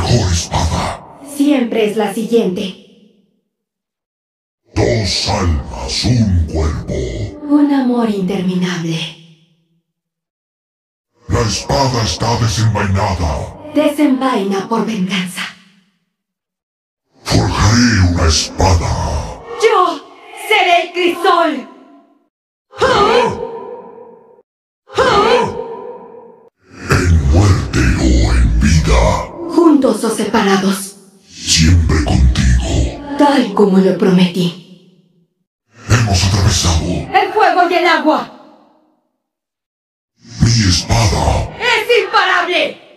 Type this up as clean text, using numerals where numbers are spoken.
mejor espada. Siempre es la siguiente. 2 almas, un cuerpo. Un amor interminable. La espada está desenvainada. Desenvaina por venganza. Forjaré una espada. ¡Yo seré el crisol! En muerte o en vida. Juntos o separados. Siempre contigo. Tal como lo prometí. Hemos atravesado. ¡El fuego y el agua! Mi espada. ¡Es imparable!